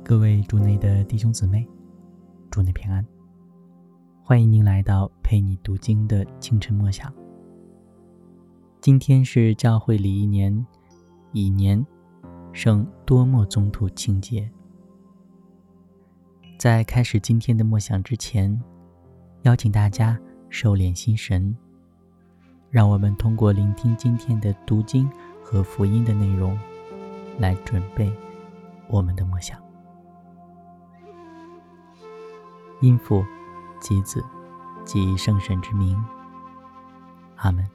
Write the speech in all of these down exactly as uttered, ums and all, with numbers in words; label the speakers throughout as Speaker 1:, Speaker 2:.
Speaker 1: 各位主内的弟兄姊妹，主内平安，欢迎您来到陪你读经的清晨默想。今天是教会礼仪年乙年圣多默宗徒庆节。在开始今天的默想之前，邀请大家收敛心神，让我们通过聆听今天的读经和福音的内容，来准备我们的默想。因父及子及圣神之名，阿们。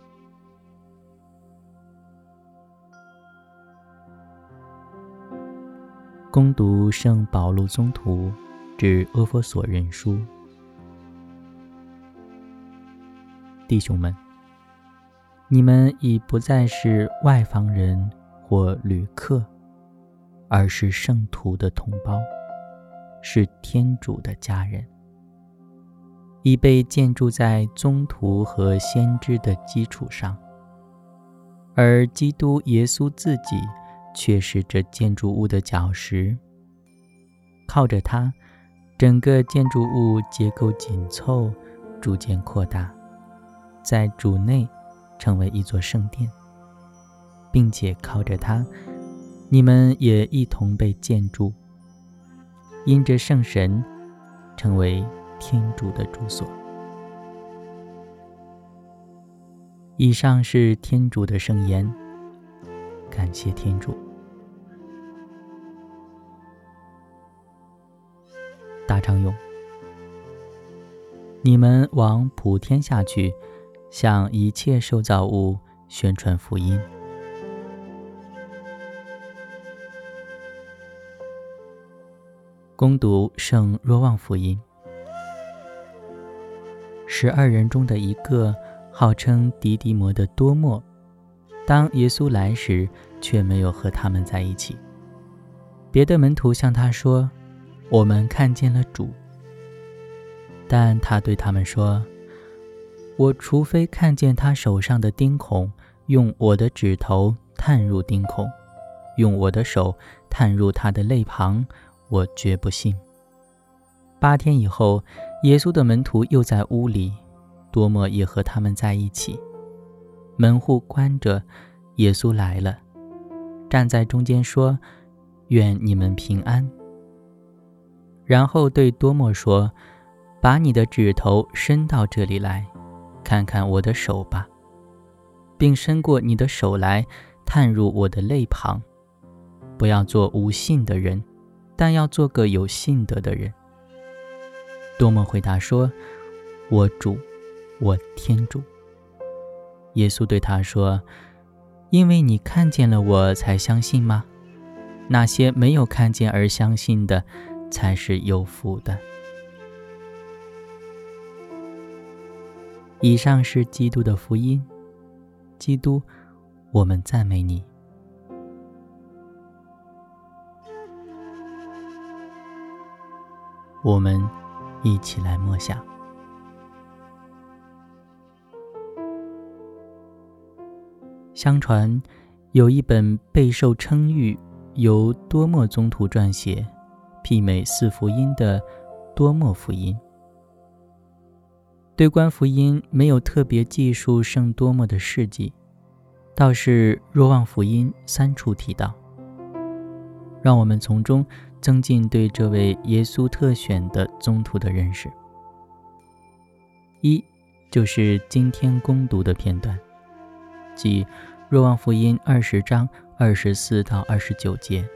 Speaker 1: 恭读圣保禄宗徒致阿弗所人书。弟兄们，你们已不再是外邦人或旅客，而是圣徒的同胞，是天主的家人，已被建筑在宗徒和先知的基础上，而基督耶稣自己却是这建筑物的脚石。靠着它，整个建筑物结构紧凑，逐渐扩大，在主内成为一座圣殿，并且靠着它，你们也一同被建筑，因着圣神成为天主的住所。以上是天主的圣言，感谢天主。大唱咏：你们往普天下去，向一切受造物宣传福音。恭读圣若望福音。十二人中的一个，号称迪迪摩的多默，当耶稣来时，却没有和他们在一起。别的门徒向他说：我们看见了主。但他对他们说：我除非看见他手上的钉孔，用我的指头探入钉孔，用我的手探入他的肋旁，我绝不信。八天以后，耶稣的门徒又在屋里，多默也和他们在一起。门户关着，耶稣来了，站在中间说：愿你们平安。然后对多默说：把你的指头伸到这里来，看看我的手吧，并伸过你的手来，探入我的肋旁。不要做无信的人，但要做个有信德的人。多默回答说：我主，我天主。耶稣对他说：因为你看见了我才相信吗？那些没有看见而相信的，才是有福的。以上是基督的福音。基督，我们赞美你。我们一起来默想。相传有一本备受称誉，由多默宗徒撰写，媲美四福音的多默福音。对观福音没有特别记述圣多默的事迹，倒是若望福音三处提到，让我们从中增进对这位耶稣特选的宗徒的认识。一就是今天恭读的片段，即若望福音二十章二十四到二十九节。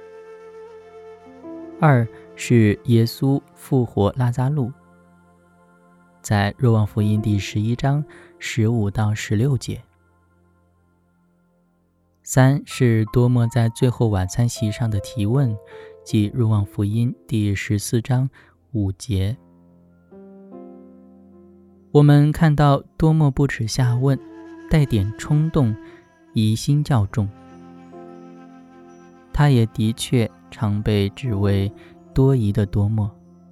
Speaker 1: 二是耶稣复活拉匝路，在若望福音第十一章十五到十六节。三是多默在最后晚餐席上的提问，即若望福音第十四章五节。我们看到多默不耻下问，带点冲动，疑心较重。他也的确常被指为多疑的多默。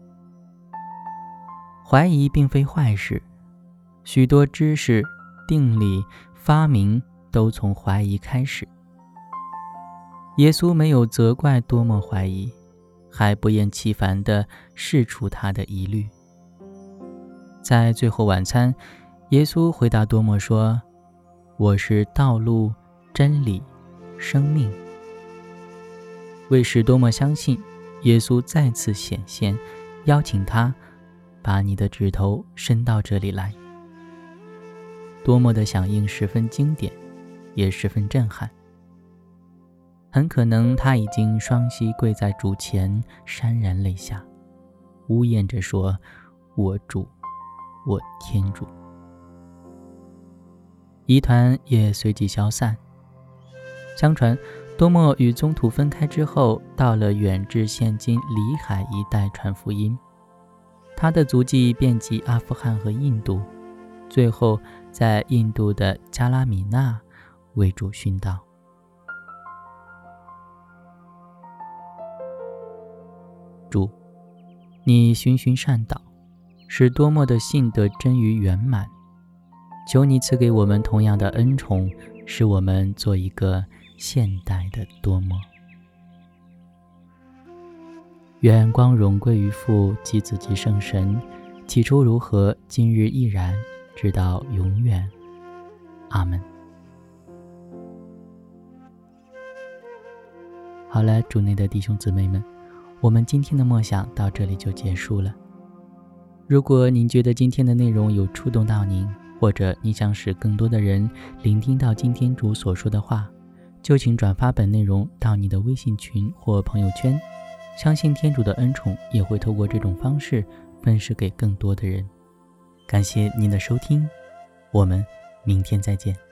Speaker 1: 怀疑并非坏事，许多知识、定理、发明都从怀疑开始。耶稣没有责怪多默怀疑， 还不厌其烦地试出他的疑虑。在最后晚餐，耶稣回答多默说：我是道路、真理、生命。为使多默相信，耶稣再次显现，邀请他把你的指头伸到这里来。多默的响应十分经典，也十分震撼。很可能他已经双膝跪在主前，潸然泪下，呜咽着说：我主，我天主。疑团也随即消散。相传多默与宗徒分开之后，到了远至现今里海一带传福音，他的足迹遍及阿富汗和印度，最后在印度的加拉米纳为主殉道。主，你循循善导，使多默的信得臻于圆满，求你赐给我们同样的恩宠，使我们做一个现代的多默。愿光荣归于父及子及圣神，起初如何，今日亦然，直到永远。阿们。好了，主内的弟兄姊妹们，我们今天的默想到这里就结束了。如果您觉得今天的内容有触动到您，或者你想使更多的人聆听到今天主所说的话，就请转发本内容到你的微信群或朋友圈，相信天主的恩宠也会透过这种方式分施给更多的人。感谢您的收听，我们明天再见。